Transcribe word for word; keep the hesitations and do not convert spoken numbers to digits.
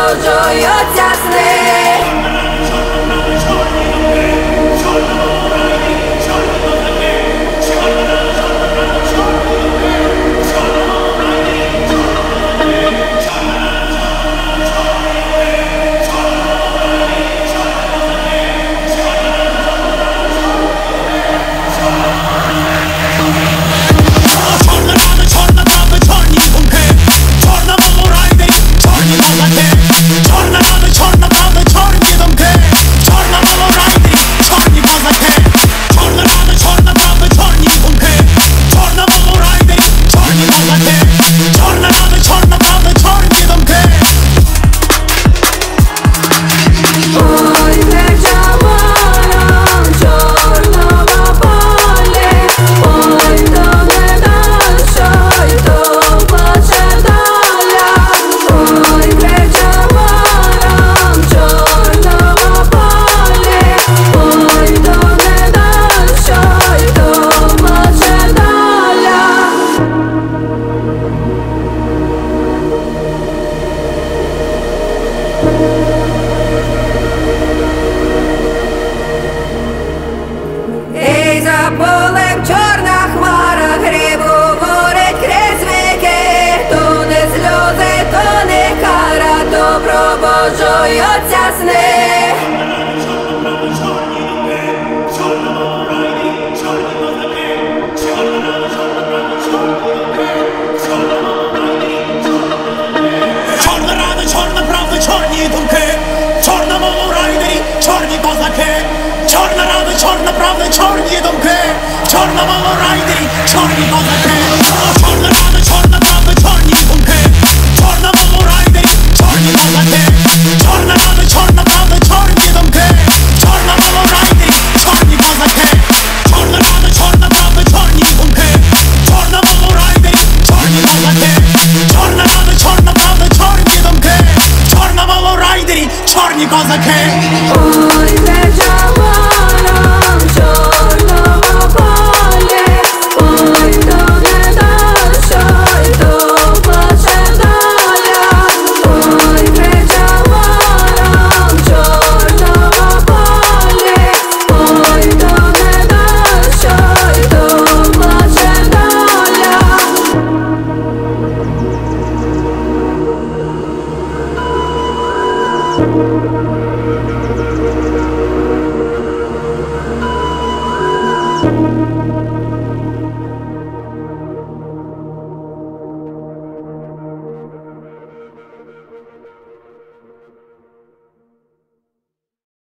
пробуджуються сни. І за полем чорна хмара грибу говорить крізь віки. То не сльози, то не кара, то пробуджуються сни. Чорна рада, чорна правда, чорні думки, в чорному райдері чорні козаки. Чорна рада, чорна правда, чорні думки, в чорному райдері чорні козаки. Чорна рада, чорна правда, чорні думки, в чорному райдері чорні козаки. Чорна рада, чорна правда, чорні думки, в чорному райдері чорні козаки. Чорна рада, чорна правда, чорні думки, в чорному райдері чорні козаки. Чорна рада, чорна правда, чорні думки, в чорному райдері чорні козаки. Ой, веча вором чорного полі, ой, то не дощ, ой, то плаче доля. Ой, веча вором чорного полі, ой, то не дощ, ой, то плаче доля. Thank you.